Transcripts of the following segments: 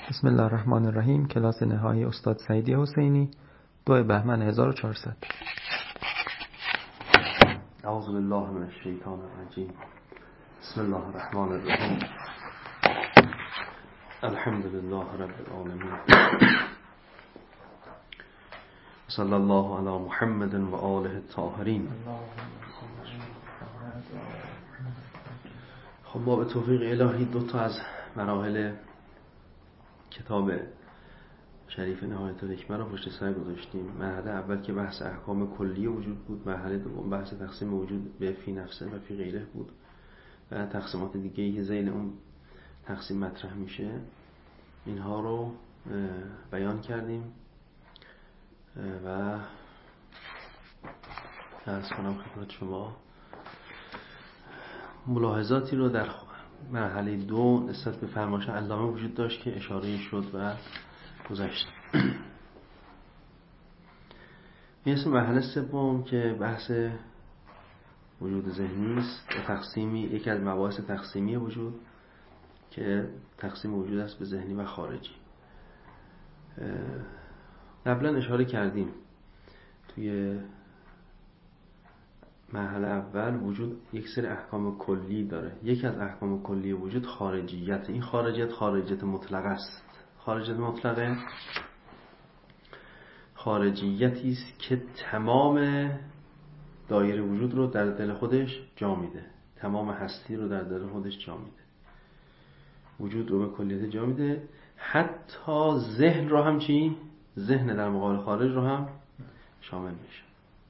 بسم الله الرحمن الرحیم. کلاس نهایی استاد سعیدی حسینی، 2 بهمن 1400. اعوذ بالله من الشیطان الرجیم. بسم الله الرحمن الرحیم. الحمد لله رب العالمین. صلی الله علی محمد و آله الطاهرین. خب ما به توفیق الهی 2 از مراحل کتاب شریف نهایت الحکمه رو پشت سر گذاشتیم. مرحله اول که بحث احکام کلی وجود بود، مرحله دوم بحث تقسیم وجود به فی نفسه و فی غیره بود و تقسیمات دیگه‌ای که ذیل اون تقسیم مطرح میشه اینها رو بیان کردیم و عرض کنم خدمت شما ملاحظاتی رو در مرحله 2 نسبت به فرمایش علامه وجود داشت که اشاره شد و گذشت. این اسم مرحله سوم که بحث وجود ذهنی است، تقسیمی یکی از مباحث تقسیمی وجود که تقسیم وجود است به ذهنی و خارجی. قبلا اشاره کردیم توی مرحله اول وجود یک سری احکام کلی داره. یکی از احکام کلی وجود خارجیت. این خارجیت مطلقه است. خارجیت مطلقه خارجیتی است که تمام دایره وجود رو در دل خودش جا میده، تمام هستی رو در دل خودش جا میده، وجود رو به کلیت جا میده، حتی ذهن رو هم ذهن در مقابل خارج رو هم شامل میشه.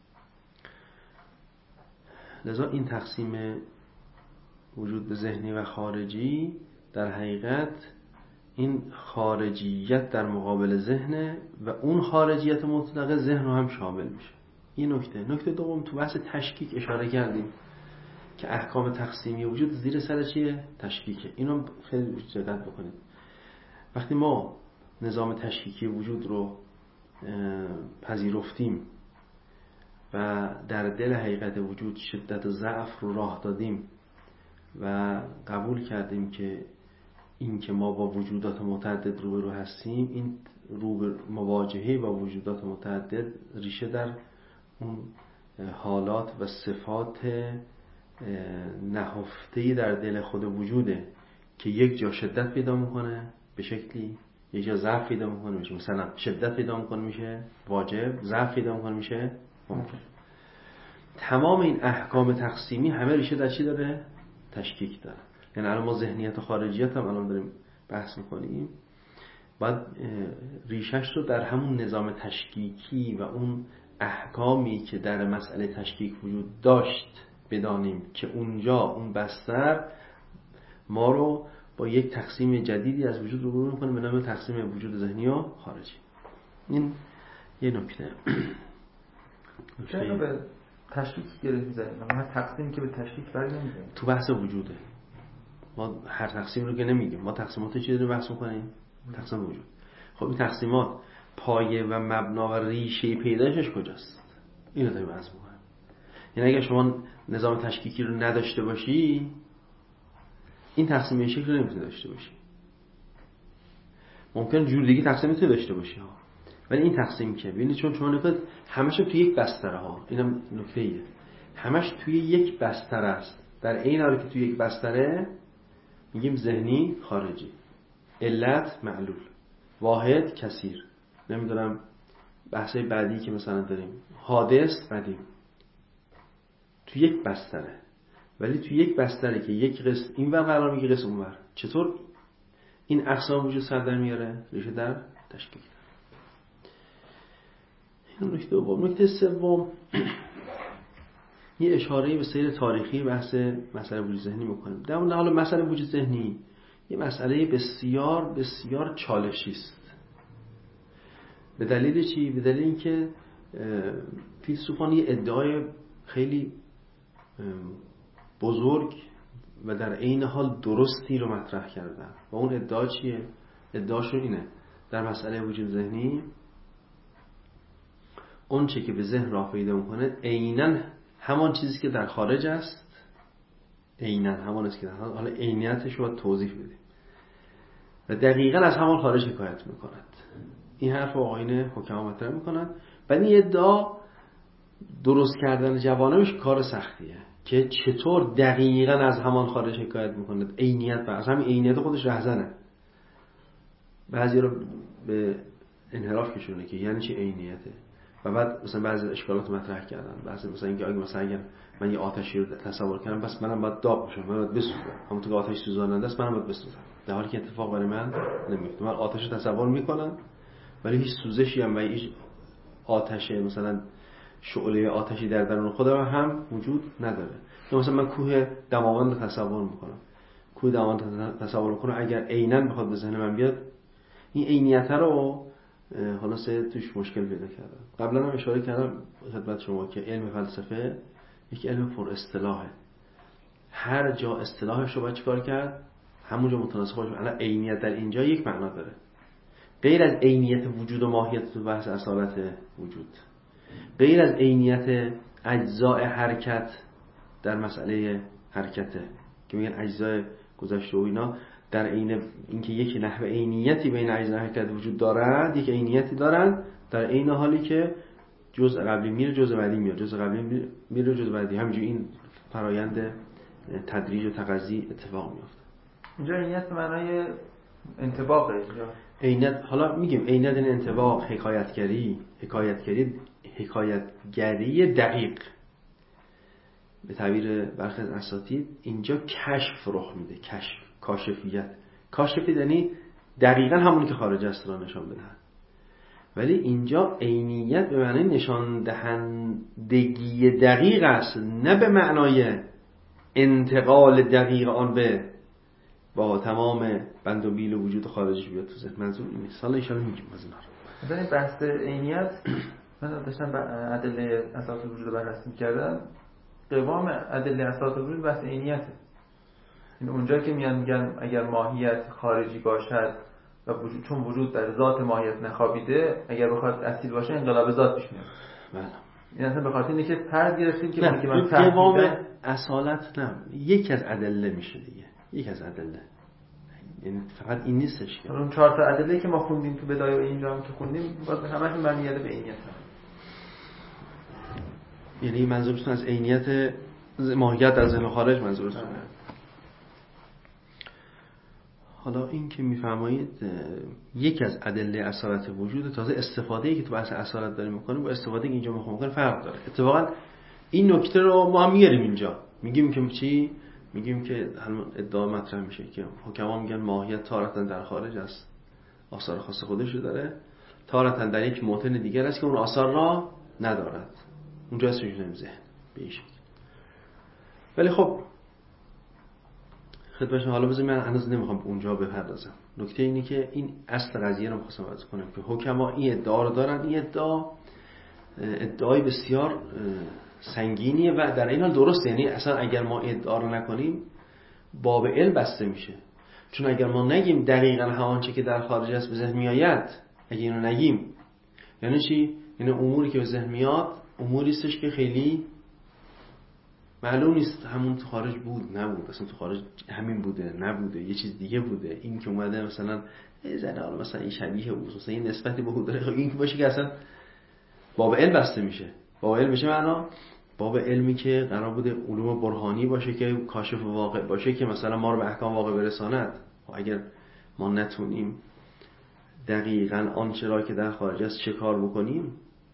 لذا این تقسیم وجود به ذهنی و خارجی در حقیقت این خارجیت در مقابل ذهن و اون خارجیت مطلقه ذهن رو هم شامل میشه. این نکته دوم تو بحث تشکیک اشاره کردیم که احکام تقسیمی وجود زیر سر چیه؟ تشکیکه. اینو خیلی دقت بکنید. وقتی ما نظام تشکیکی وجود رو پذیرفتیم و در دل حقیقت وجود شدت و ضعف رو راه دادیم و قبول کردیم که این که ما با وجودات متعدد روبرو هستیم، این مواجهه با وجودات متعدد ریشه در اون حالات و صفات نهفته‌ای در دل خود وجوده که یک جا شدت پیدا میکنه به شکلی، یک جا ضعف پیدا میکنه میشه مثلا شدت پیدا میکنه میشه واجب، ضعف پیدا میکنه میشه ممکن. تمام این احکام تقسیمی همه ریشه در چی داره؟ تشکیک داره. یعنی الان ما ذهنیت و خارجیت هم الان داریم بحث میکنیم، باید ریشش رو در همون نظام تشکیکی و اون احکامی که در مسئله تشکیک وجود داشت بدانیم که اونجا اون بستر ما رو با یک تقسیم جدیدی از وجود روبرو میکنه به نام تقسیم وجود ذهنی و خارجی. این یه نکته. چرا به تشکیک گره می‌زنیم؟ ما تقسیم که به تشکیک بری نمی‌زنیم. تو بحث وجوده. ما هر تقسیم رو که نمیگیم. ما تقسیمات چی داریم بحث می‌کنیم؟ تقسیم وجود. خب این تقسیمات پایه و مبنا و ریشه پیدایشش کجاست؟ اینو داریم بحث می‌کنیم. یعنی اگه شما نظام تشکیکی رو نداشته باشی، این تقسیم این شکل رو نمی‌تونی داشته باشی. ممکن جور دیگه تقسیم می‌تونی داشته باشی ها. ولی این تقسیم که ببینید چون شما نگاه همش توی یک بستره ها، اینم نکته‌ایه. همش توی یک بستره است. در این حالی که توی یک بستره میگیم ذهنی خارجی، علت معلول، واحد کثیر، نمیدونم بحثای بعدی که مثلا داریم حادث قدیم، توی یک بستره. ولی توی یک بستره که یک قسم این ور قرار میگیره قسم اون ور، چطور این اقسام وجود سر در میاره؟ ریشه در تشکیک. نکته دوم. نکته سوم یه اشاره‌ای به سیر تاریخی بحث مسئله وجود ذهنی می‌کنیم. در مورد حالا مسئله وجود ذهنی یه مسئله بسیار بسیار چالشی است. به دلیل چی؟ به دلیل اینکه فیلسوفان یه ادعای خیلی بزرگ و در عین حال درستی رو مطرح کردن. و اون ادعا چیه؟ ادعاشون اینه: در مسئله وجود ذهنی اون چه که به ذهن راه پیدا میکنه عیناً همان چیزی که در خارج است، عیناً همان است که در حالا عینیتش رو توضیح بدیم. و دقیقاً از همان خارج حکایت میکند. این حرف آقایون حکما مطرح میکنند. بعد این ادعا درست کردن جوانبش کار سختیه که چطور دقیقاً از همان خارج حکایت میکند. عینیت و از همین عینیت خودش رهزنه. بعضی رو به انحراف کشونه که یعنی چی عینیته. و بعد مثلا بعضی اشکالات مطرح کردن. بعضی مثلا اینکه اگه من یه آتشی رو تصور کنم بس منم باید داغ بشم، من باید بسوزم. همونطور که آتش سوزاننده است منم باید بسوزم. در حالی که اتفاق برای من نمیفته. من آتش رو تصور میکنم ولی هیچ سوزشی هم و هیچ آتش مثلا شعله آتشی در درون خودم هم وجود نداره. مثلا من کوه دماوند رو تصور میکنم. کوه دماوند تصور میکنم اگر عیناً بخواد به ذهن من بیاد این عینیت رو خلاصه توش مشکل پیدا کردم. قبلا هم اشاره کردم خدمت شما که علم فلسفه یک علم پر اصطلاحه. هر جا اصطلاحش رو باید چیکار کرد؟ همونجا متناسب باشه. الان عینیت در اینجا یک معنا داره. غیر از عینیت وجود و ماهیت تو بحث اصالت وجود، غیر از عینیت اجزاء حرکت در مسئله حرکته که میگن اجزاء گذشته و اینا، در عین اینکه یک نحوه عینیتی بین اجزای حرکت وجود دارد، یک عینیتی دارند، در عین حالی که جزء قبلی میره جزء بعدی میاد، جزء قبلی میره جزء بعدی، همینجوری این فرایند تدریج و تقضی اتفاق میفته. اینجا عینیت معنای انطباقه. اینجا عینیت، حالا میگیم عینیت این انطباق، حکایتگری دقیق به تعبیر برخی از اساتید اینجا کشف رخ میده. کاشفیت یعنی دقیقاً همونی که خارج است را نشان بدهد. ولی اینجا عینیت به معنی نشان دهندگی دقیق است، نه به معنای انتقال دقیق آن به با تمام بند و بیل و وجود خارجش بیاد تو ذهن. منظور این نیست. حالا ان شاء الله میگیم از اینا رو. مثلا این بحث عینیت من داشتم ادله اساس وجود رو بررسی می‌کردم. قوام ادله اساس وجود بحث عینیته. این اونجا که میگن اگر ماهیت خارجی باشد و وجود، چون وجود در ذات ماهیت نخوابیده، اگر بخواد اصیل باشه انقلاب ذات پیش میاد. بله. این اصلا به خاطر اینه که فرض گرفتیم که من قوام اصالت نه، یکی از ادله میشه دیگه. یکی از ادله. یعنی فقط این نیستش که اون 4 تا ادله که ما خوندیم تو بدایه و اینجا هم که خوندیم باز همشون برمیگرده به عینیت. یعنی منظورتون از عینیت ماهیت در ذهن خارج منظورتونه؟ حالا این که میفرمایید یکی از ادله اصالت وجود، تازه استفاده‌ای که تو بحث اصالت داریم می‌کنیم با استفاده‌ای که اینجا می‌خوام فرق داره. اتفاقا این نکته رو ما هم میاریم اینجا، میگیم که چی؟ میگیم که همون ادعا مطرح میشه که حکما میگن ماهیت تارتاً در خارج است، آثار خاص خودش رو داره، تارتاً در یک موطن دیگر است که اون آثار را ندارد. اونجا اسمش میذاریم ذهن به این شکل. ولی خب خدمتش حالا بذارید من هنوز نمیخوام اونجا بپردازم. نکته اینه که این اصل قضیه رو می‌خواستم عرض کنم که حکما این ادعا رو دارن. این ادعای بسیار سنگینیه و در این حال درسته. یعنی اصلا اگر ما ادعا رو نکنیم باب علم بسته میشه. چون اگر ما نگیم دقیقاً همان چه که در خارج است به ذهن میآید، اگه اینو نگیم یعنی چی؟ یعنی اموری که به ذهن میاد اموری استش که خیلی معلوم نیست همون تو خارج بود نبود، اصلا تو خارج همین بوده نبوده، یه چیز دیگه بوده. این که اومده مثلا زنه مثلا این شبیه بود، مثلا این نسبتی به داره، این که باشه که اصلا باب علم بسته میشه. باب علم میشه معنا باب علمی که قرار بوده علوم برهانی باشه که کاشف واقع باشه که مثلا ما رو به احکام واقع برساند. و اگر ما نتونیم دقیقاً آنچه را که در خارج است چه کار بکنیم،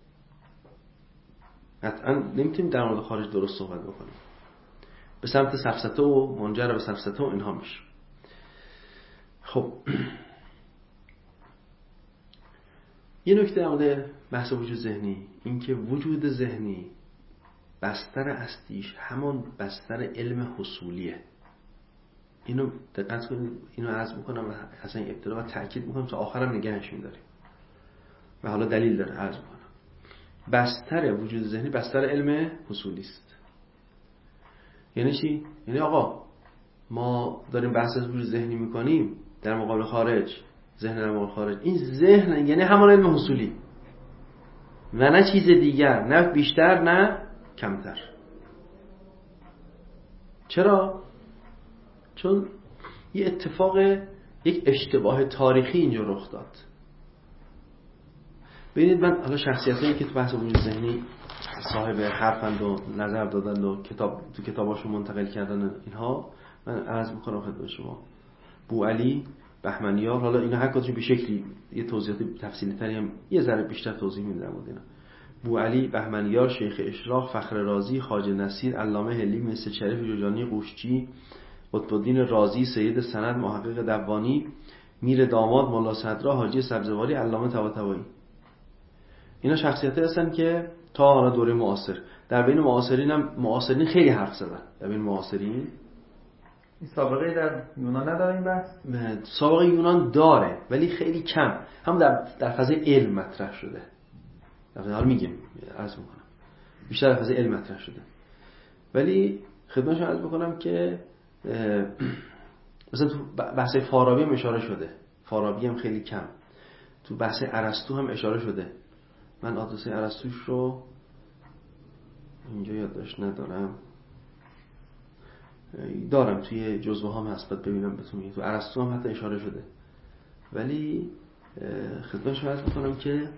قطعاً نمیتونیم در مورد خارج درست صحبت بکنیم. به سمت سفسطه و منجر به سفسطه و اینها میشه. خب یه نکته در مورد بحث وجود ذهنی، این که وجود ذهنی بستر اصلیش همون بستر علم حصولیه. اینو دقت کنید، اینو عرض میکنم و اصلا ابتدا و تأکید میکنم تا آخرم نگهش میداریم و حالا دلیل داره عرض میکنم. بستر وجود ذهنی بستر علم حصولی است. یعنی چی؟ یعنی آقا ما داریم بحث از وجود ذهنی میکنیم در مقابل خارج، ذهن در مقابل خارج، این ذهن یعنی همون علم حصولی و نه چیز دیگر، نه بیشتر نه کمتر. چرا؟ چون یه اتفاق یک اشتباه تاریخی اینجا رخ داد. ببینید من حالا شخصیتایی که تو بحث وجود ذهنی صاحب حرفند و نظر دادن و تو کتاباشون منتقل کردن اینها، من عرض میکنم خدمت شما. بوعلی، بهمنیار، حالا اینا هر کدومشون به شکلی یه توضیحات تفصیلی تری هم یه ذره بیشتر توضیح میدم بود اینا. بوعلی، بهمنیار، شیخ اشراق، فخر رازی، خواجه نصیر، علامه حلی، مصر شریف جوجانی قوشچی، قطب الدین رازی، سید سند، محقق دوانی، میر داماد، ملا صدرا، حاجی سبزواری، علامه طباطبایی. اینا شخصیتی هستن که تا حالا دوره معاصر، در بین معاصرین هم معاصرین خیلی حرف زدن. در بین معاصرین این سابقه در یونان نداره این بحث؟ سابقه یونان داره ولی خیلی کم، هم در فضای علم مطرح شده. حالا میگم عرض میکنم بیشتر در فضای علم مطرح شده، ولی خدمتشون عرض بکنم که مثلا تو بحث فارابی هم اشاره شده. فارابی هم خیلی کم. تو بحث ارسطو هم اشاره شده. من آدرس ارسطوش رو اینجا یادداشت ندارم، دارم توی جزوه هم هست، باید ببینم بهتون میگم. تو ارسطو هم حتی اشاره شده، ولی خدمتش عرض میکنم که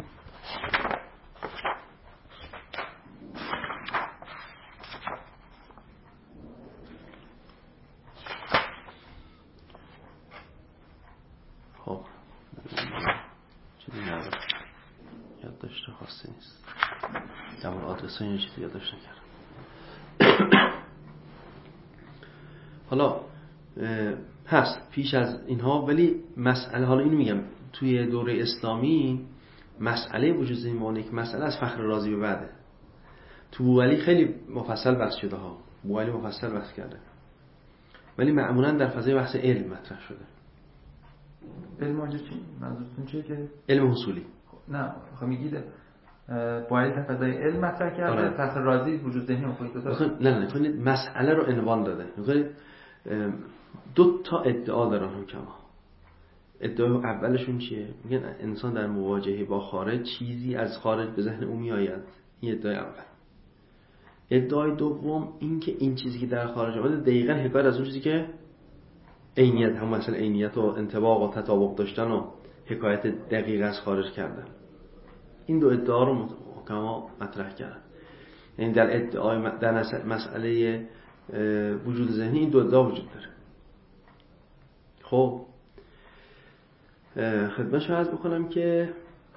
خب چیزی ندارم، یادداشت خاصی نیست. در مورد آدرس ها این چیزی یادداشت نکردم. حالا هست پیش از اینها، ولی مسئله، حالا اینو میگم توی دوره اسلامی مسئله وجود ذهنی یک مسئله از فخر رازی به بعده. تو بوعلی خیلی مفصل بحث شده ها، بوعلی مفصل بحث کرده، ولی معمولا در فضای بحث علم مطرح شده. علم اونجا چی؟ منظورتون چیه که علم حصولی؟ نه خب میگید بوعلی در فضای علم مطرح کرده، فخر رازی وجود ذهنی مفصل. نه مسئله رو عنوان داده. دو تا ادعا دارن حکما. ادعای اولشون چیه؟ میگن انسان در مواجهه با خارج چیزی از خارج به ذهن او میآید. این ادعای اول. ادعای دوم این که این چیزی که در خارج آمده دقیقاً حکایت از اون چیزی که عینیت، هم مثلا عینیت و انطباق و تطابق داشتن و حکایت دقیق از خارج کردن. این دو ادعا رو حکما مطرح کردن. یعنی در ادعای در مسئله وجود ذهنی این دو ادعا وجود داره. خب خدمتش عرض بکنم که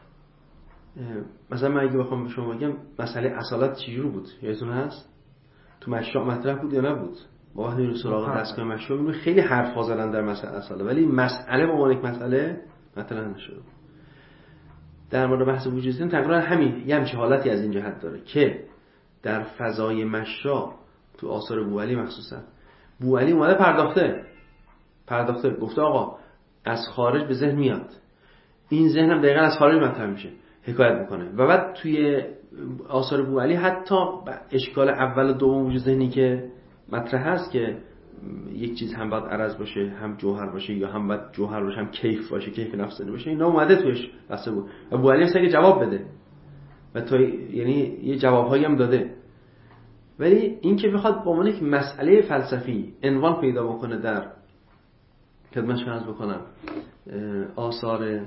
مثلا من اگه بخوام به شما بگم مسئله اصالت چجوری بود، یادتون هست؟ تو مشروع مطرح بود یا نبود؟ ما وقتی میریم سراغ دستگاه مشروع میبینیم خیلی حرفا زدن در مسئله اصالت، ولی مسئله به عنوان یک مسئله مطرح نشده. در مورد بحث وجود ذهنی تقریبا همین یه همچین حالتی از این جهت داره که در فضای مشروع تو آثار بوعلی مخصوصا بوعلی اومده پرداخته گفته آقا از خارج به ذهن میاد، این ذهن هم دقیقاً از خارج مطرح میشه، حکایت میکنه. و بعد توی آثار بوعلی حتی اشکال اول و دوم وجود ذهنی که مطرح هست که یک چیز هم باید عرض باشه، هم جوهر باشه، یا هم باید جوهر باشه هم کیف باشه، کیف نفسانی باشه، اینا اومده توش بحث بود و بوعلی هست که جواب بده و تو یعنی یه جوابهایی هم داده. ولی این که بخواد به عنوان یک مسئله فلسفی عنوان پیدا بکنه در خدمتش عرض بکنم آثار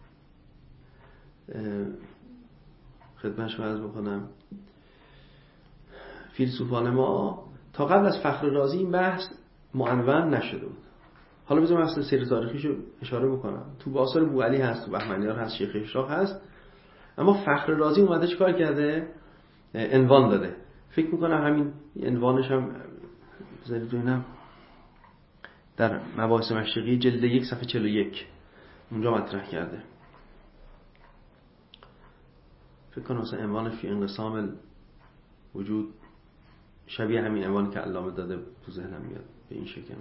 فیلسوفان ما، تا قبل از فخر رازی این بحث معنون نشده بود. حالا بذارم اصلا سیر تاریخیشو اشاره بکنم. تو آثار بوعلی هست، تو بهمنیار هست، شیخ اشراق هست، اما فخر رازی اومده چیکار کرده؟ عنوان داده. فکر میکنم همین عنوانش هم بذارید ببینم در مباحث مشرقی جلد 1 صفحه 41 اونجا مطرح کرده. فکر کنم مثلا عنوانش فی انقسام وجود شبیه همین عنوانی که علامه داده تو ذهنم میاد به این شکل.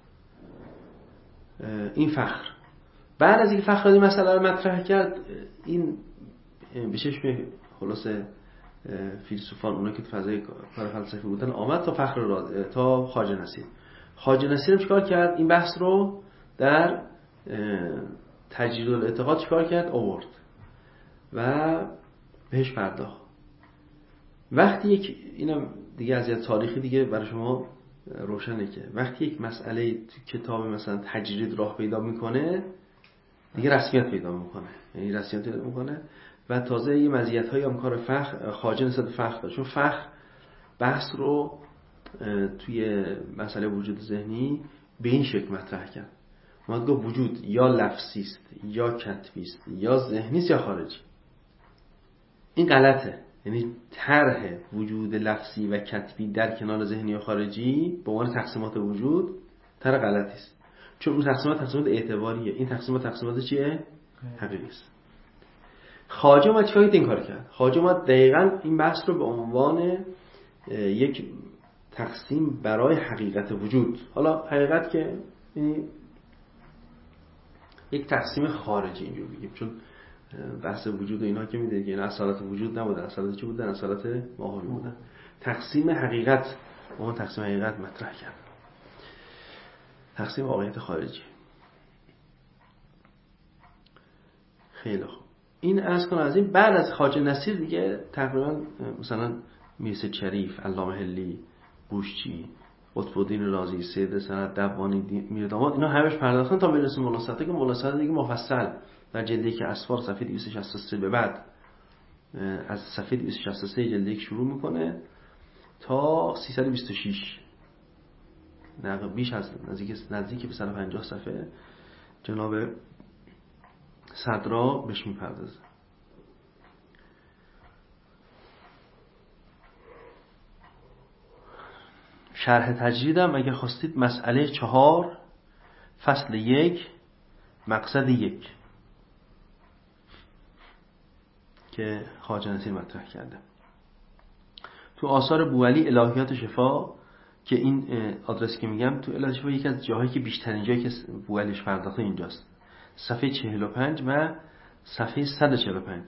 این فخر بعد از اینکه فخر رازی مسئله رو مطرح کرد، این به چشم خلاصه فیلسوفان اونا که تو فضای کار فلسفی بودن آمد تا فخر رازی، تا خواجه نصیر. خواجه نصیر چیکار کرد؟ این بحث رو در تجرید الاعتقاد چیکار کرد؟ آورد و بهش پرداخت. وقتی یک اینم دیگه از تاریخی دیگه برای شما روشنه که وقتی یک مسئله تو کتاب مثلا تجرید راه پیدا میکنه دیگه رسمیت پیدا میکنه، یعنی رسمیت پیدا میکنه و تازه یه مزیت‌های هم کار فقه خارج نسبت فقه داره، چون فقه بحث رو توی مسئله وجود ذهنی به این شکل مطرح کرد. ما گفت وجود یا لفظی است یا کتبی است یا ذهنی است یا خارجی. این غلطه، یعنی طرح وجود لفظی و کتبی در کنار ذهنی و خارجی به عنوان تقسیمات وجود طرح غلطی است، چون اون تقسیمات اعتباریه، این تقسیمات چیه؟ حقیقی است. خواجه ما چیکار این کار کرد؟ خواجه ما دقیقاً این بحث رو به عنوان یک تقسیم برای حقیقت وجود، حالا حقیقت که یعنی یک تقسیم خارجی اینجور بگیم، چون بحث وجود و اینا که میدونید که این اصالت وجود نبودن، اصالت چی بودن؟ اصالت ماهوی بودن. تقسیم حقیقت، اون تقسیم حقیقت مطرح کرد، تقسیم واقعیت خارجی. خیلی خوب، این عرض کنم از این. بعد از خواجه نصیر دیگه تقریبا مثلا میرسه شریف، علامه حلی، بوشچی، قطب الدین رازی، سید سند دوانی، میرداماد، اینا همش پرداختن تا برسه ملاصاته، که ملاصاته دیگه مفصل در جلد یک اسفار صفحه 263 به بعد، از صفحه 263 جلد یک شروع میکنه تا 326، نه بیش از نزدیک به 150 صفحه جناب صدرا بهش میپردازه. شرح تجریدم اگر خواستید مسئله 4 فصل 1 مقصد 1 که خواجه نصیر مطرح کرده. تو آثار بوعلی الهیات شفا، که این آدرسی که میگم تو الهیات شفا یکی از جاهایی که بیشترین جایی که بوعلیش پرداخته اینجاست، صفحه 45 و صفحه 145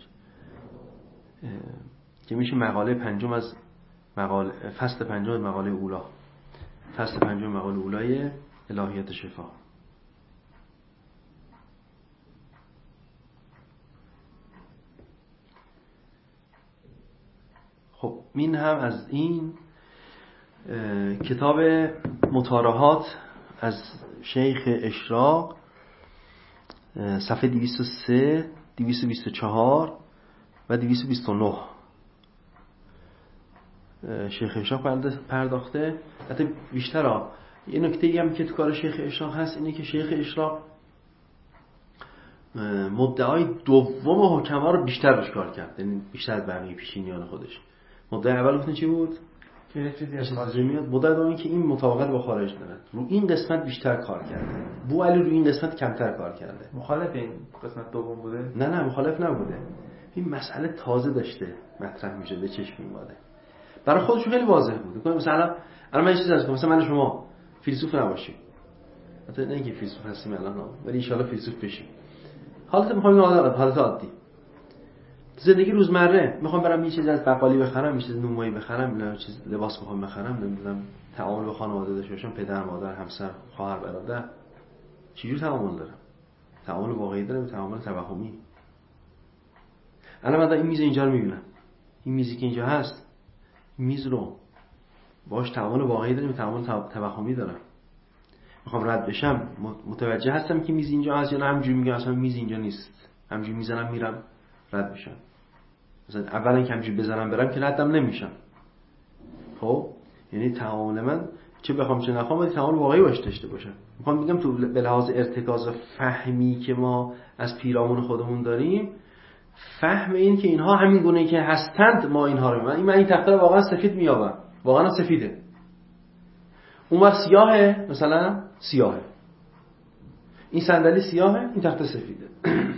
که میشه مقاله پنجم از فصل پنجم از مقاله اولا، فصل پنجم مقاله اولای الهیات شفا. خب این هم از این. کتاب مطارحات از شیخ اشراق صفحه 203 224 و 229 شیخ اشراق پرداخته. حتی بیشتر یه نکته هم که تو کار شیخ اشراق هست اینه که شیخ اشراق مدعای دوم حکما رو بیشتر روش کار کرد، یعنی بیشتر از بقیه پیشینیان خودش. مدعای اول گفتن چی بود؟ که یه چیزی از خارج میاد. مدعای دومی که این مطابقت با خارج داره، رو این قسمت بیشتر کار کرده. بوعلی رو این قسمت کمتر کار کرده. مخالف این قسمت دوم بوده؟ نه مخالف نبوده. این مسئله تازه داشته مطرح میشه، به چشم میاد. برای خودش خیلی واضح بود. مثلا الان من یه چیزی هست، مثلا من شما فیلسوف نباشیم، البته نه اینکه فیلسوف هستیم الان، ولی ان شاء الله فیلسوف بشیم. حالت میخوام حالت عادی زندگی روزمره، میخوام برم یه چیز از بقالی بخرم، یه چیز نونوایی بخرم، یه چیز لباس میخوام بخرم، نمیدونم تعامل با خانواده داشته باشم، پدر، مادر، همسر، خواهر، برادر، چجور تعامل دارم؟ تعامل واقعی دارم، تعامل توهمی؟ الان من این میز اینجا رو میبینم، این میزی که اینجا هست، این میز رو باش تعامل واقعی دارم، تعامل توهمی دارم. میخوام رد بشم، متوجه هستم که میز اینجا هست یا نه همینجوری میگم اصلا میز اینجا نیست، همینجوری میزنم میرم رد بشم. مثلا اولا که همینجوری بزنم برم که ردم نمیشم. خب یعنی تعامل من چه بخوام چه نخوام باید تعامل واقعی باش داشته باشم. میخوام بگم تو به لحاظ ارتکاز و فهمی که ما از پیرامون خودمون داریم، فهم این که اینها همین گونه که هستند ما اینها رو من این تخته رو واقعا سفید میابم، واقعا سفیده، اونور سیاهه، مثلا سیاهه، این صندلی سیاهه، این تخته سفیده،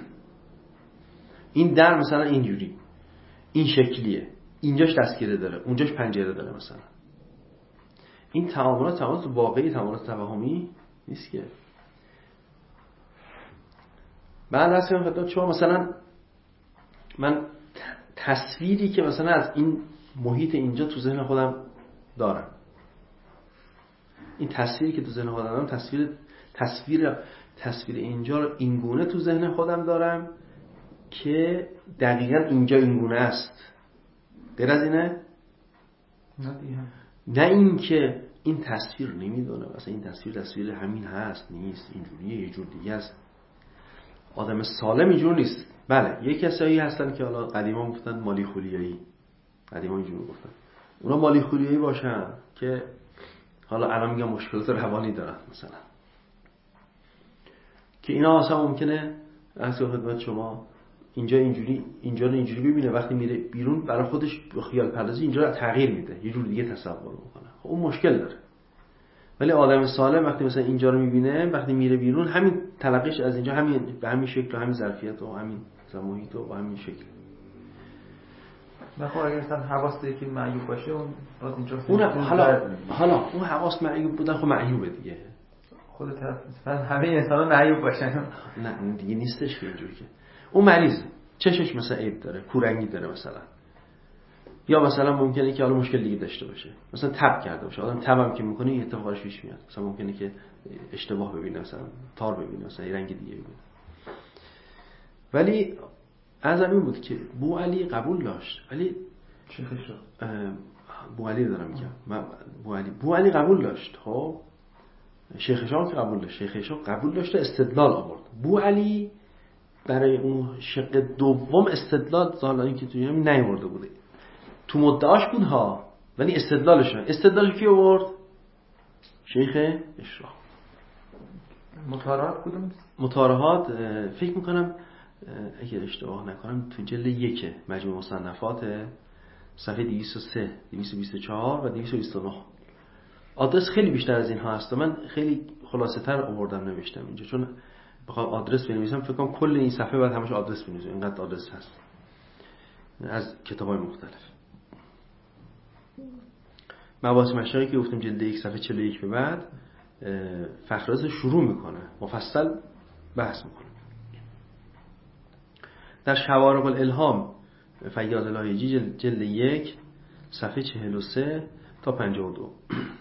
این در مثلا اینجوری، این شکلیه، اینجاش دستگیره داره، اونجاش پنجره داره مثلا. این تعاملات واقعی، تعاملات توهمی نیست که. بعد از این خدمت شما مثلا من تصویری که مثلا از این محیط اینجا تو ذهن خودم دارم، این تصویری که تو ذهن خودم دارم، تصویر اینجا رو اینگونه تو ذهن خودم دارم که دقیقاً اینجا اینگونه است. غیر از اینه؟ نه این که این تصویر نمیدونه مثلا این تصویر همین هست نیست، اینجوریه یه جور دیگه است. آدم سالم اینجور نیست. بله یه کسایی هستن که حالا قدیما گفتن مالی خولیایی، قدیما اینجور گفتن اونا مالی خولیایی باشن که حالا الان میگم مشکلات روانی دارن مثلا، که اینا اصلا ممکنه از خدمت شما اینجا رو اینجوری ببینه، وقتی میره بیرون برای خودش به خیال پردازی اینجا رو تغییر میده، یه جور دیگه تصور میکنه. خب اون مشکل داره. ولی آدم سالم وقتی مثلا اینجا رو میبینه، وقتی میره بیرون همین تلقیش از اینجا همین به همین شکل و همین ظرفیت و همین محیط و همین شکل. خب اگه مثلا حواس یکی معیوب باشه اون اینجا حالا اون حواس معیوب بودن خب معیوبه دیگه. خود طرف همه انسانا معیوب باشن نه دیگه نیستش که اینجوری که اون مریض چشش مثلا عیب داره، کورنگی داره مثلا، یا مثلا ممکنه که حالا مشکل دیگه داشته باشه، مثلا تب کرده باشه. آدم تب هم که میکنه این اتفاقش پیش میاد، مثلا ممکنه که اشتباه ببینه، مثلا تار ببینه، مثلا یه رنگ دیگه ببینه. ولی از همین بود که بوعلی قبول داشت. ولی شیخش بوعلی دارم میگم، بوعلی قبول داشت. خب شیخشان که قبول داشت، شیخشان قبول داشت استدلال آورد. بوعلی برای اون شق دوم استدلال حالا این که توی همین نیورده بوده، تو مدعاش بود ها، ولی استدلالش کی آورد؟ شیخ اشراق. مطارحات کدوم؟ مطارحات فکر میکنم اگر اشتباه نکنم تو جلد 1 مجموع مصنفات صفحه 203 224 و 229. آدرس خیلی بیشتر از اینها هست و من خیلی خلاصه تر آوردم نوشتم اینجا، چون بخوام آدرس بنویسم فکر کنم کل این صفحه باید همش آدرس بنویسم، اینقدر آدرس هست از کتاب‌های مختلف. مباحث مشایخی که گفتم جلد 1 صفحه 41 به بعد فخررازی شروع میکنه، مفصل بحث میکنه. در شوارق الالهام فیاض لاهیجی جلد 1 صفحه 43 تا 52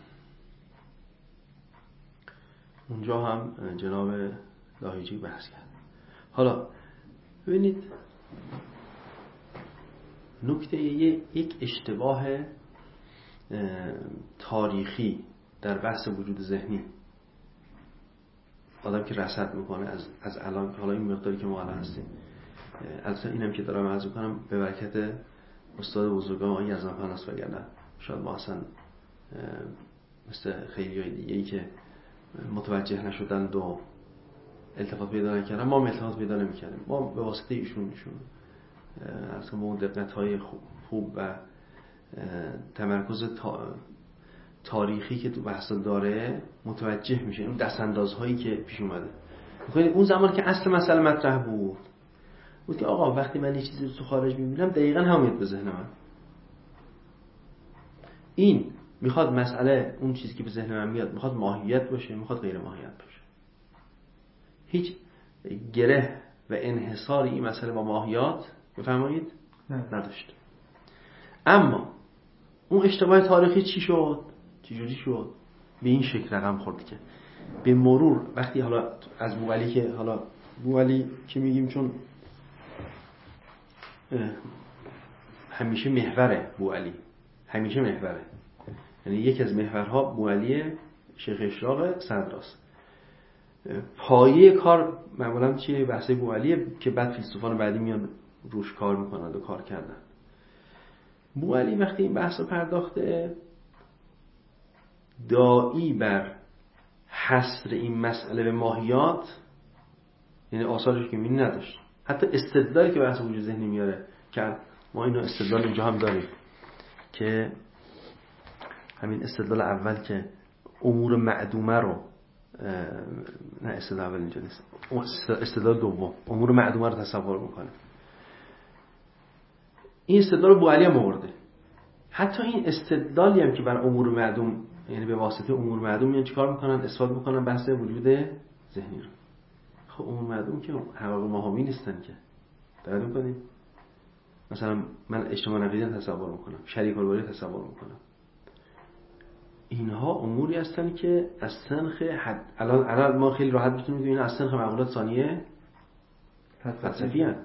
اونجا هم جناب لاهیجی بحث کرد. حالا ببینید نکته یک اشتباه تاریخی در بحث وجود ذهنی آدم که رصد میکنه از الان، حالا این مقداری که ما الان هستیم، البته اینم که دارم عرض میکنم به برکت استاد بزرگان آقای یزدانپناه است، وگرنه شاید ما اصلا مثل خیلیای دیگه‌ای که متوجه نشدند و التفات پیدا نکردن، ما التفات پیدا نمی‌کردیم. ما به واسطه ایشون اصلا با اون دقت‌های خوب و تمرکز تاریخی که تو بحث داره متوجه میشه اون دستاندازهایی که پیش اومده. اون زمان که اصل مسئله مطرح بود که آقا وقتی من یه چیزی رو تو خارج میبینم دقیقاً همین به ذهن من، این میخواد مسئله اون چیزی که به ذهن من میاد میخواد ماهیت باشه، میخواد غیر ماهیت باشه. هیچ گره و انحصاری این مسئله با ماهیات بفرمایید نداشت. اما اون اشتباه تاریخی چی شد؟ چجوری شد؟ به این شکل رقم خورد که به مرور وقتی حالا از بوعلی که حالا بوعلی که میگیم چون همیشه محوره بوعلی، همیشه محوره، یعنی یکی از محورها بوعلی شیخ اشراق صدراست. پایه کار معمولا چیه؟ بحث بوعلیه که بعد فیلسوفان بعدی میان روش کار میکنند و کار کردن. بوعلی وقتی این بحث رو پرداخته داعی بر حصر این مسئله به ماهیات، یعنی آثارش که می‌بینی نداشت. حتی استدلالی که بحث وجود ذهنی میاره که ما اینو استدلال اینجا هم داریم که همین استدلال اول که امور معدومه رو نه استدلال اول اینجا نیست، استدلال دوم امور معدومه رو تصور میکنه. این استدلال رو بوعلی هم آورده. حتی این استدلالی هم که بر امور معدوم، یعنی به واسطه امور معدوم میان چیکار میکنن؟ اثبات میکنن بحث وجود ذهنی رو. خب امور معدوم که حقایق ماهوی نیستن که دقت میکنید. مثلا من اجتماع نقیضی تصور میکنم، شریک الباری تصور میکنم، اینها اموری هستن که از سنخ الان ما خیلی راحت میتونیم بگیم اینا از سنخ معقولات ثانیه فلسفی هستن.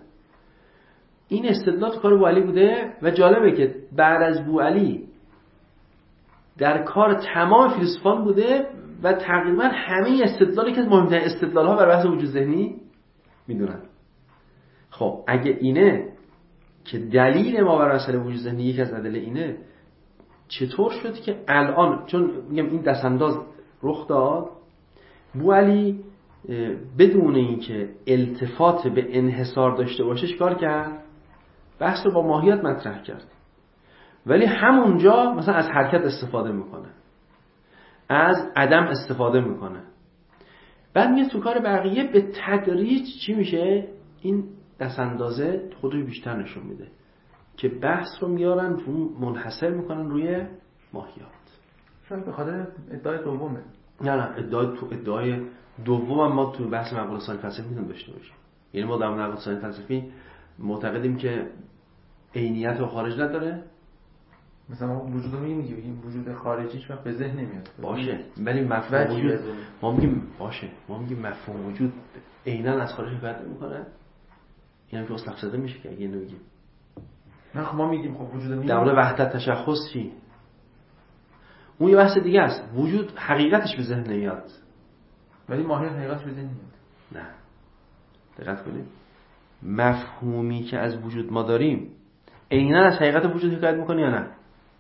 این استدلال کار بوعلی بوده و جالبه که بعد از بوعلی در کار تمام فیلسوفان بوده و تقریبا همه استدلالی که از مهمترین استدلال‌ها بر بحث وجود ذهنی میدونن. خب اگه اینه که دلیل ما بر مسئله وجود ذهنی یکی از ادله اینه، چطور شد که الان، چون میگم این دستانداز رخ داد، بوعلی بدون اینکه التفات به انحصار داشته باشه چیکار کرد؟ بحث رو با ماهیت مطرح کرد، ولی همونجا مثلا از حرکت استفاده میکنه، از عدم استفاده میکنه، بعد میاد تو کار بقیه به تدریج چی میشه؟ این دستاندازه خودش بیشتر نشون میده که بحث رو میارن رو منحصر میکنن روی ماهیات. شاید به خاطر ادعای دومه. نه ادعای دوم ما تو بحث مقوله ثانی فلسفی میتونیم داشته باشیم. یعنی ما در مقوله ثانی فلسفی معتقدیم که عینیت و خارج نداره. مثلا ما وجود رو میگیم وجود خارجیش وقت به ذهن نمیاد. باشه، ولی مفهوم وجود ما میگیم مفهوم وجود عیناً از خارج حکایت میکنه. یعنی که اصلا زده میشه که اگه اینو بگیم. نه خب ما میگیم خب وجود میگیم. در مورد وحدت تشخص چی؟ اون یه بحث دیگه است. وجود حقیقتش به ذهن نمیاد. ولی ماهیت حقیقتش به ذهن نمیاد. نه. دقت کنید. مفهومی که از وجود ما داریم عیناً از حقیقت وجود حکایت میکنه یا نه؟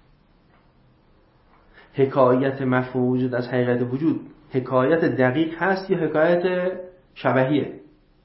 حکایت مفهوم وجود از حقیقت وجود حکایت دقیق هست یا حکایت شبیهیه؟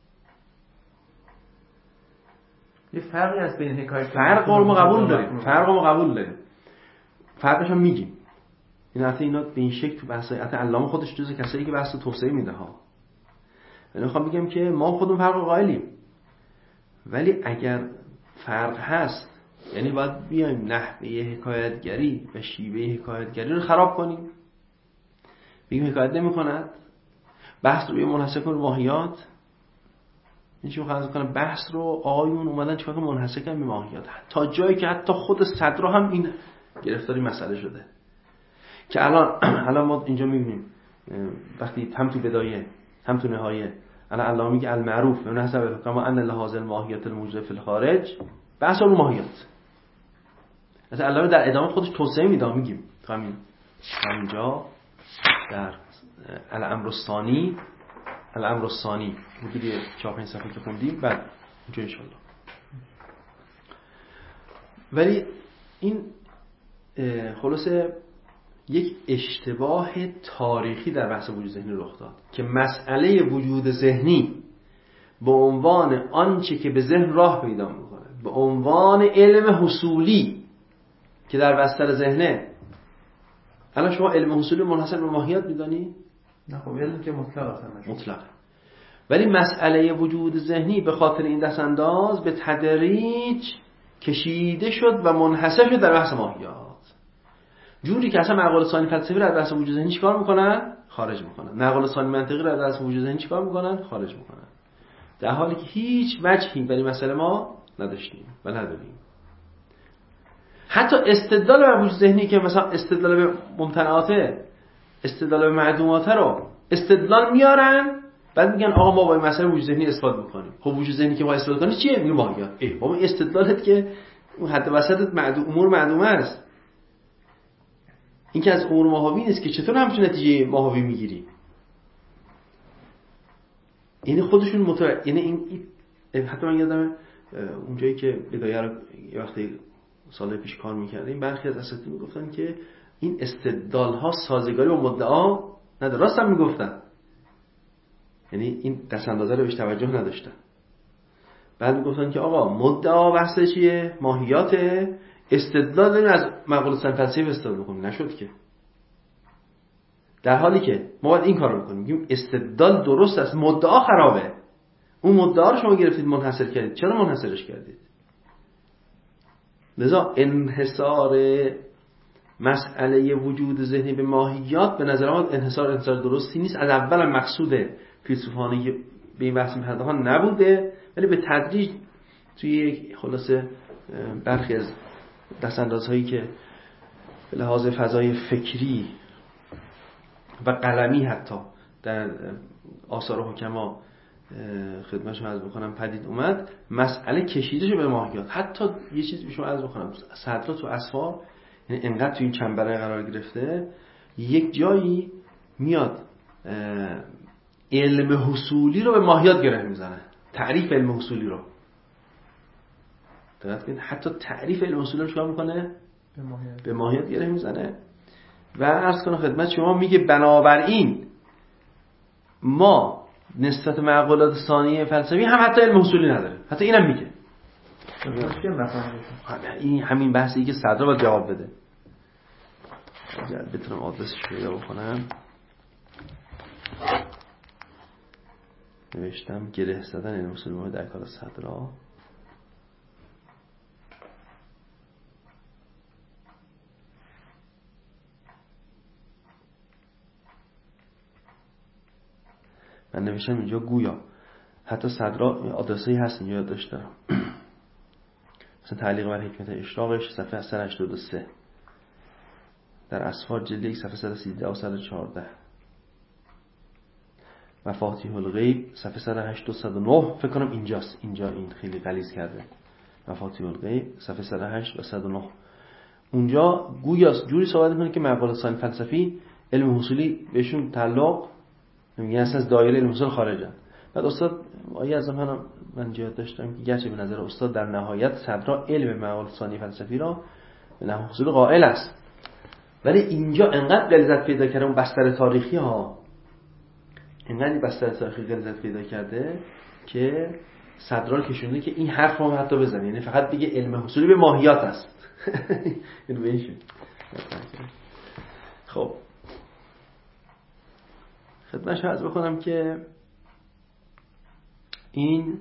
یه فرقی هست بین حکایت فرق رو ما قبول داریم. فرقش هم میگیم. این حتی اینا به این شکل تو بحث حتی علامه خودش جزء کسایی که بحث توسعه میده ها. من میخوام بگم که ما خودمون فرق قائلیم، ولی اگر فرق هست یعنی باید بیایم نحوه حکایتگری و شیوه حکایتگری رو خراب کنیم، بگیم حکایت نمی‌کند، بحث رو منحصر کنیم ماهیات. این چی می‌خوام کنم؟ بحث رو آقایون اومدن چیکار کنن؟ منحصر کنن به ماهیات، تا جایی که حتی خود صدر هم این گرفتاری مسئله شده که الان ما اینجا می‌بینیم وقتی هم تو بدایه هم تو نهایه الان الله میگه المعروف به نحو الحکم ان لهذ الماهیات الموجوده فی الخارج، بحث رو ماهیات مثلا الله در ادامه خودش توسعه میده. میگیم همینجا در الامر الثانی حدود 4-5 صفحه که خوندیم بعد اونجا ان شاء الله. ولی این خلاصه یک اشتباه تاریخی در بحث وجود ذهنی رخ داد که مسئله وجود ذهنی به عنوان آنچه که به ذهن راه پیدا میکنه، به عنوان علم حصولی که در بستر ذهنه. الان شما علم حصولی منحصر به ماهیت میدانی؟ نه خب علم که مطلق. ولی مسئله وجود ذهنی به خاطر این دستانداز به تدریج کشیده شد و منحصر شد در بحث ماهیات، جوری که اصلا مقاله ثانی فلسفی رو از بحث وجود ذهنی چیکار میکنن؟ خارج میکنن. مقاله ثانی منطقی رو از بحث وجود ذهنی چیکار میکنن؟ خارج میکنن، در حالی که هیچ وجهی برای مسئله ما نداشتیم و نداریم. حتی استدلال بر وجود ذهنی که مثلا استدلال به ممتنعاته، استدلال به معدوماته رو استدلال میارن، بعد میگن آقا ما با این مسئله وجود ذهنی اثبات میکنیم. خب وجود ذهنی که ما اثبات کنیم چیه؟ میگه ماهیت. بابا این استدلالت که اون حد وسط امور معدومه است. این که از امور ماهوی نیست که چطور همچین نتیجه ماهوی میگیری؟ یعنی خودشون یعنی این حتی من یادمه اونجایی که بدایه رو یه وقتی سال پیش کار میکردیم برخی از اساتید میگفتن که این استدلال ها سازگاری با مدعا نداره. راست هم میگفتن، یعنی این دستاندازه رو بهش توجه نداشتن. بعد میگفتن که آقا مدعا بحث چیه؟ ماهیاته، استدلال داریم از مقوله ثانی فلسفی استفاده بکنیم. نشد که، در حالی که ما باید این کار رو بکنیم، میگیم استدلال درست است، مدعا خرابه. اون مدعا رو شما گرفتید منحصر کردید، چرا منحصرش کردید؟ لذا انحصار مسئله وجود ذهنی به ماهیات به نظر من انحصار درستی نیست. از اول مقصود فیلسوفانی که به این بحث می‌پرداختن نبوده، ولی به تدریج توی خلاصه برخی از دستاندازهایی که به لحاظ فضای فکری و قلمی حتی در آثار حکما خدمتشون عرض بکنم پدید اومد، مسئله کشیده شده به ماهیات. حتی یه چیزی به شما عرض بکنم، صدرا تو اسفار یعنی انقدر تو این چنبره قرار گرفته یک جایی میاد علم حصولی رو به ماهیات گره میزنه، تعریف علم حصولی رو دقت کنید، حتی تعریف علم حصولی رو چیکار میکنه؟ به ماهیات گره میزنه و عرض کنم خدمت شما میگه بنابراین ما نسبت معقولات ثانیه فلسفی هم حتی علم حصولی نداریم، حتی اینم میگه. این همین بحثی که صدرا باید جواب بده. اگر بتونم آدرسش پیدا بکنم، نوشتم گره زدن علم حصولی در کار صدرا. من نوشتم اینجا گویا حتی صدرا آدرسایی هست اینجا یاد داشتم، مثلا تعلیق بر حکمت اشراقش صفحه 183 در اسفار جلد 1 صفحه 113 و 114، مفاتیح الغیب صفحه 108 و 109. فکر کنم اینجاست، اینجا این خیلی غلیظ کرده. مفاتیح الغیب صفحه 108 و 109 اونجا گویاست جوری صحبت میکنه که مقالات ثانی فلسفی علم حصولی بهشون تعلق میگن، از دایره علم حصول خارجن. بعد استاد آیه از من جهت داشتم که گرچه به نظر استاد در نهایت صدرا علم مقالات ثانی فلسفی را به نحو حصول قائل است، ولی اینجا انقدر غلظت پیدا کرده اون بستر تاریخی ها، انقدر بستر تاریخی غلظت پیدا کرده که صدرا کشونده که این حرف رو حتی بزنه، یعنی فقط بگه علم حصولی به ماهیات است. اینو بهش خب خدمتش عرض بکنم که این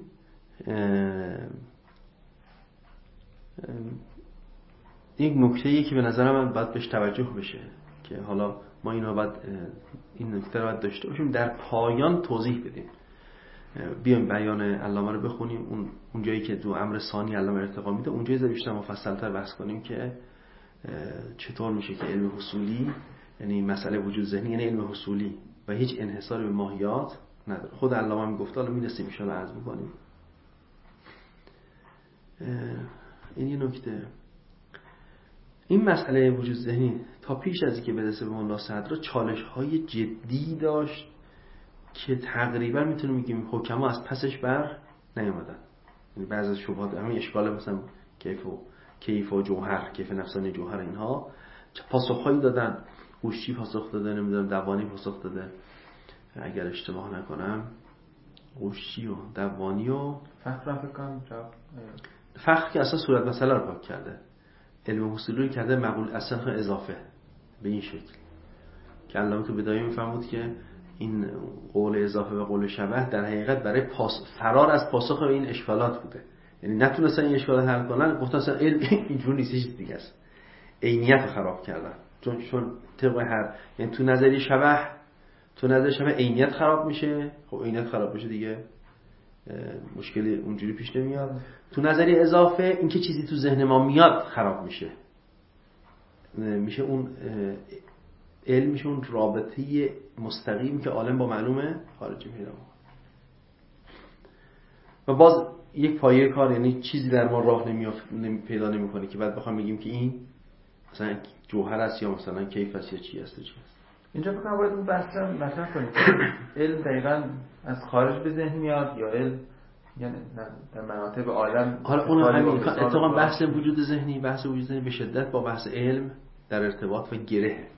یک نکته‌ایه که به نظر من باید بهش توجه بشه که حالا ما اینو باید این نکته رو باید داشته باشیم، در پایان توضیح بدیم. بیایم بیان علامه رو بخونیم، اون جایی که تو امر ثانی علامه ارتقا میده اونجایی رو بیشتر مفصل‌تر بحث کنیم که چطور میشه که علم حصولی، یعنی مسئله وجود ذهنی یعنی علم حصولی و هیچ انحصاری به ماهیات نداره. خود علامه هم گفته، حالا میرسیم ان شاء الله عرض می‌کنیم. این یه نکته. این مسئله وجود ذهنی تا پیش از اینکه برسه به مولا صدرا چالش‌های جدی داشت که تقریبا میتونیم بگیم حکما از پسش بر نیومدن. یعنی بعضی از شبهات همین اشکال مثلا کیف و جوهر، کیف نفسانی جوهر، اینها پاسخ‌هایی دادن. گوشی پاسخ داده، نمیدونم دوانی پاسخ داده اگر اشتباه نکنم، گوشی و دوانی و فخر که اصلا صورت مسئله رو پاک کرده، علم حصولی رو کرده مقول اصلا اضافه به این شکل که علامه تو بدایه میفهمود که این قول اضافه و قول شبه در حقیقت برای فرار از پاسخ به این اشکالات بوده. یعنی نتونستن این اشکالات حل کنن، گفتن اصلا علم اینجور نیست، چیز دیگه است، عینیت رو خراب کردن. چون طبق هر، یعنی تو نظریه شبه عینیت خراب میشه. خب عینیت خراب بشه دیگه مشکلی اونجوری پیش نمیاد. تو نظریه اضافه این که چیزی تو ذهن ما میاد خراب میشه اون علم، میشه اون رابطه مستقیم که عالم با معلومه خارجی پیدا میکنه. و باز یک پایه کار، یعنی چیزی در ما راه پیدا نمیکنه که بعد بخوام بگیم که این مثلا جوهر است یا مثلا کیف است یا چی است. اینجا بکنم باید اون بحث رو مطرح کنیم. علم دقیقاً از خارج به ذهن میاد یا علم یعنی در مراتب عالم؟ حالا اون همین اتفاقا بحث وجود ذهنی به شدت با بحث علم در ارتباط و گره.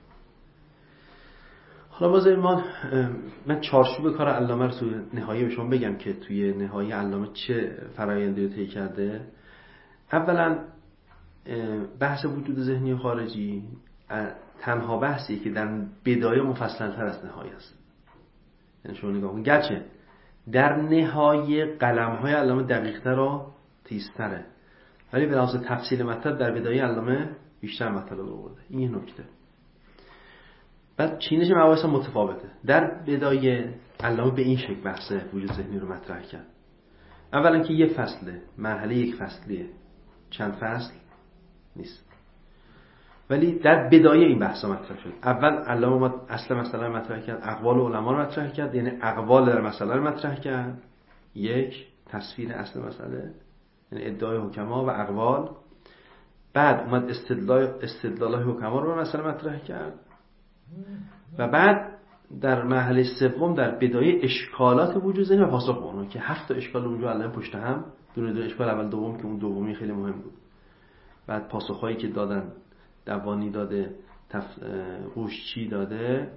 حالا باز من چارچوب کار علامه رو توی نهایه به شما بگم که توی نهایه علامه چه فرآیندی رو طی کرده. اولا بحث وجود ذهنی و خارجی تنها بحثی که در بدایه مفصل‌تر از نهایه است. یعنی شما نگاه کنید، گرچه در نهایه قلم‌های علامه دقیق‌تر و تیزتره، ولی به لحاظ تفصیل مطلب در بدایه علامه بیشتر مطلب آورده. این یه نکته. بعد چینش مباحث متفاوته. در بدایه علامه به این شکل بحث وجود ذهنی رو مطرح کرد. اولا که یه فصله، مرحله یک فصلیه، چند فصل نیست. ولی در بدایه این بحثا مطرح شد. اول علامه اصل مسئله رو مطرح کرد، اقوال علما رو مطرح کرد، یعنی اقوال در مسئله رو مطرح کرد. یک تصویر اصل مسئله، یعنی ادعای حکما و اقوال. بعد اومد استدلال حکما رو مثلا مطرح کرد و بعد در مرحله سوم در بدایه اشکالات وجود ذهنی و پاسخ به اونها که 7 اشکال اونجا الان پشت هم دونه اشکال اول دوم که اون دومی خیلی مهم بود. بعد پاسخهایی که دادن، دوانی داده، قوشچی داده،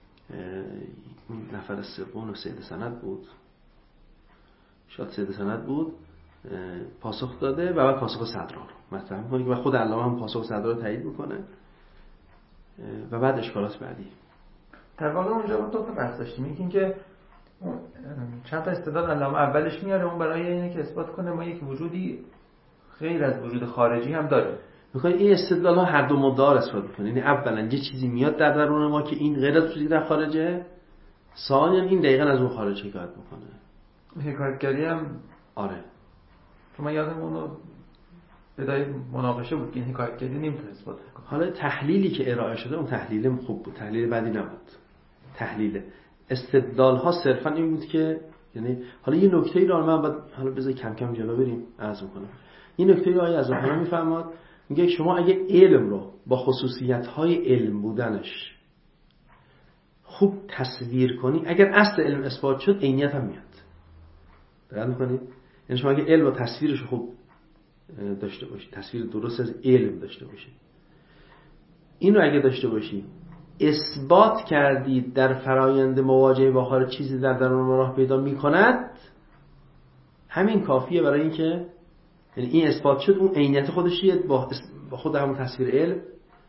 نفر سوم و سید سند بود، شاید سید سند بود، پاسخ داده و بعد پاسخ صدرا رو مطرح می‌کنه و خود علامه هم پاسخ صدرا رو تایید می‌کنه و بعد اشکالات بعدی. در واقع اونجا دو تا بحث داشتیم. یکی اینکه چند تا استدلال علامه اولش میاره اون برای اینه که اثبات کنه ما یک وجودی غیر از وجود خارجی هم داره. میخواد این استدلال ها هر دو مدعا رو اثبات کنه. یعنی اولا یه چیزی میاد در درون ما که این غیر از وجودی در خارجه، ثانیا این دقیقاً از اون خارج حکایت میکنه. حکایتگری هم آره. شما یادم اونو بدای مناقشه بود که این حکایتگری نمیتونه اثبات کنه. حالا تحلیلی که ارائه شده اون تحلیل خوب بود، تحلیل بدی نبود. تحلیل استدلال ها صرفا این بود که یعنی حالا یه نکته‌ای رو من بعد حالا بذار کم کم جلو بریم عرض می‌کنم. این نکته‌ای رو آیه از اون میفهماد، میگه شما اگه علم رو با خصوصیت‌های علم بودنش خوب تصویر کنی، اگر اصل علم اثبات شد عینیت هم میاد. دقت می‌کنید؟ یعنی شما اگه علم و تصویرش خوب داشته باشی، تصویر درست از علم داشته باشی، این رو اگه داشته باشی اثبات کردید در فرایند مواجهه با خارج چیزی در درون ما راه پیدا می‌کند، همین کافیه برای اینکه یعنی این اثبات شد، اون عینیت خودشیه با خود همون تصویر علم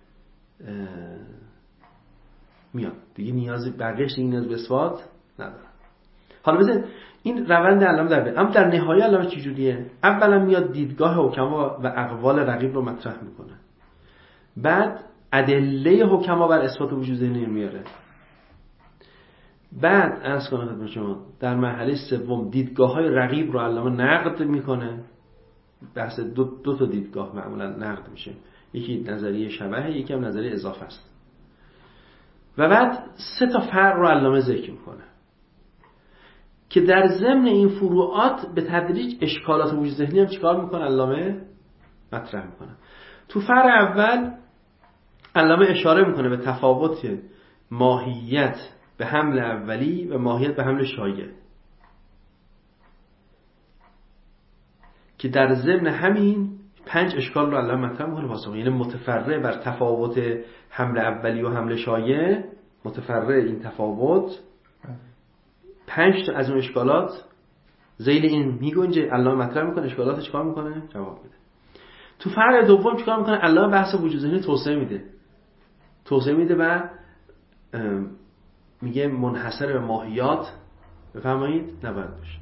میاد دیگه، نیاز بقیه‌اش دیگه نیاز به اثبات نداره. حالا بزن این روند علامه در بین، اما در نهایت علامه چجوریه؟ اولا میاد دیدگاه حکما و اقوال رقیب رو مطرح میکنه، بعد ادله حکما بر اثبات وجود ذهنی میاره، بعد عرض کنم خدمت شما در مرحله سوم دیدگاه‌های رقیب رو علامه نقد میکنه. بحث دو تا دیدگاه معمولا نقد میشه، یکی نظریه شبهه، یکی هم نظریه اضافه است، و بعد 3 تا فرع رو علامه ذکر میکنه که در ضمن این فروعات به تدریج اشکالات وجود ذهنی هم چیکار میکنه؟ علامه مطرح میکنه. تو فرع اول علامه اشاره میکنه به تفاوت ماهیت به حمل اولی و ماهیت به حمل شایع که در ضمن همین 5 اشکال رو علامه مطرح میکنه واسه، یعنی متفرع بر تفاوت حمل اولی و حمل شایع، متفرع این تفاوت 5 تا از اون اشکالات ذیل این میگنجه، علامه مطرح میکنه، اشکالات چیکار میکنه؟ جواب میده. تو فرع دوم چیکار میکنه؟ علامه بحث وجود ذهنی توسعه میده و میگه منحصر به ماهیات بفرمایید نباید باشه.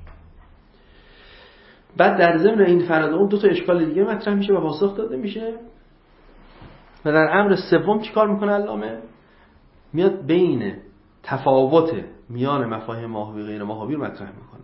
بعد در ضمن این فرع دوم 2 تا اشکال دیگه مطرح میشه و پاسخ داده میشه و در امر سوم چیکار میکنه؟ علامه میاد بین تفاوت میان مفاهیم ماهوی و غیر ماهوی رو مطرح میکنه.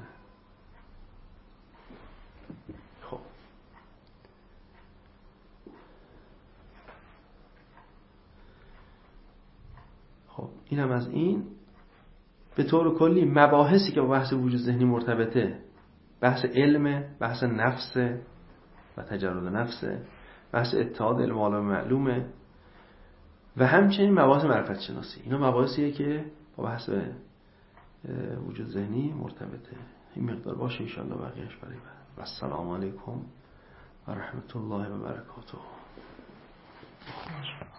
خب اینم از این. به طور کلی مباحثی که با بحث وجود ذهنی مرتبطه، بحث علم، بحث نفس و تجرد نفس، بحث اتحاد علم و عالم معلومه و همچنین مباحث معرفت شناسی. اینا مباحثیه که با بحث وجود ذهنی مرتبطه. این مقدار باشه ان شاء الله، بقیه‌اش برای بعد. و السلام علیکم و رحمت الله و برکاته.